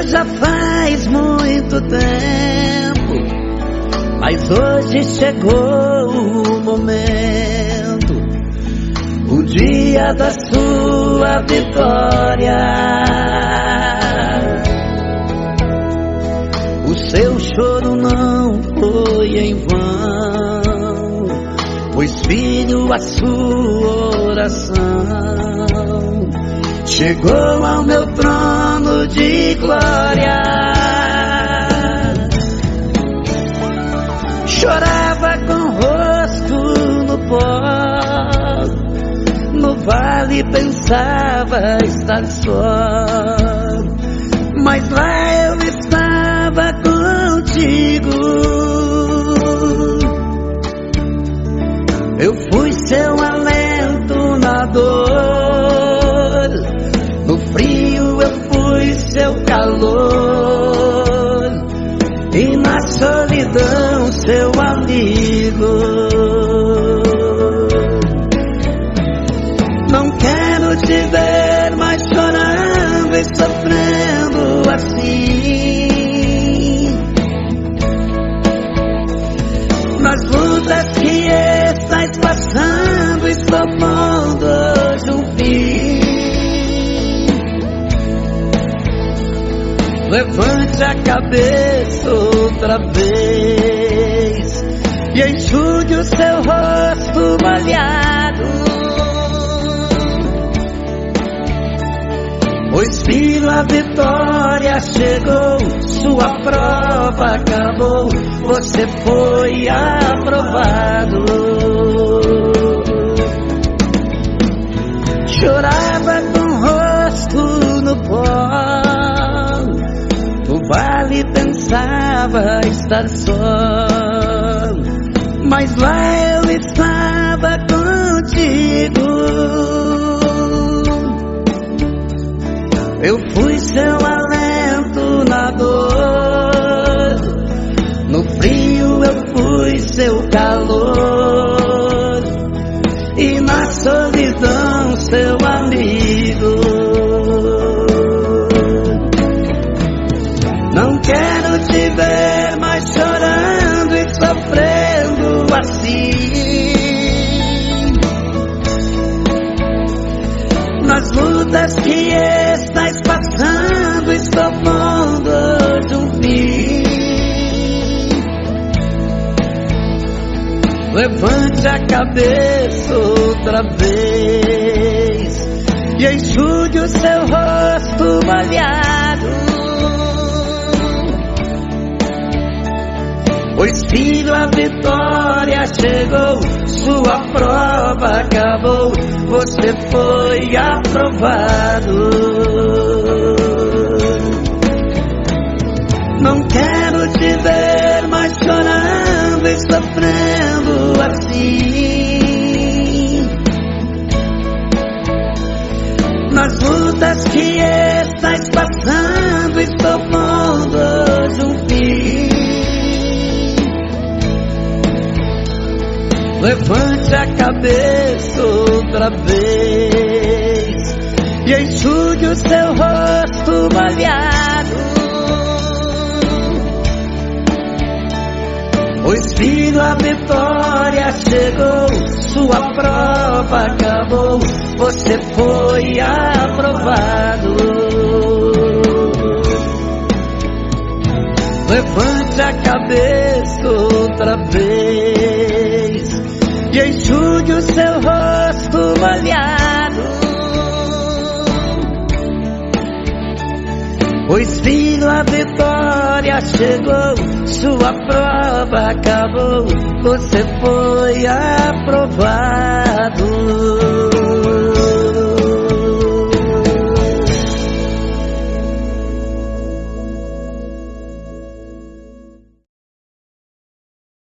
já faz muito tempo, mas hoje chegou o momento, o dia da sua vitória. O seu choro não foi em vão, pois filho, a sua oração chegou ao meu trono de glória. Chorava com o rosto no pó, no vale pensava estar só, mas lá eu estava contigo. Eu fui seu alento na dor, no frio eu fui seu calor, e na solidão seu amigo. Não quero te ver mais chorando e sofrendo assim. Nas lutas que estás passando, estou pondo hoje um fim. Levante a cabeça outra vez e enxugue o seu rosto molhado, pois filho, a vitória chegou, sua prova acabou, você foi aprovado. Chorava com o rosto no pó, no vale pensava estar só, mas lá eu estava contigo. Eu fui seu alento na dor, no frio eu fui seu calor, e na solidão seu amigo. Não quero te ver mais chorando e sofrendo assim. Nas lutas que estás passando, estou pondo hoje um fim. Levante a cabeça outra vez e enxugue o seu rosto molhado, pois filho, a vitória chegou, sua prova acabou, você foi aprovado. Não quero te ver mais chorando e sofrendo assim. Nas lutas que estás passando, estou pondo hoje um fim. Levante a cabeça outra vez e enxugue o seu rosto molhado, pois filho, a vitória chegou, sua prova acabou, você foi aprovado. Levante a cabeça outra vez e enxugue o seu rosto molhado, pois filho, a vitória chegou, sua prova acabou, você foi aprovado.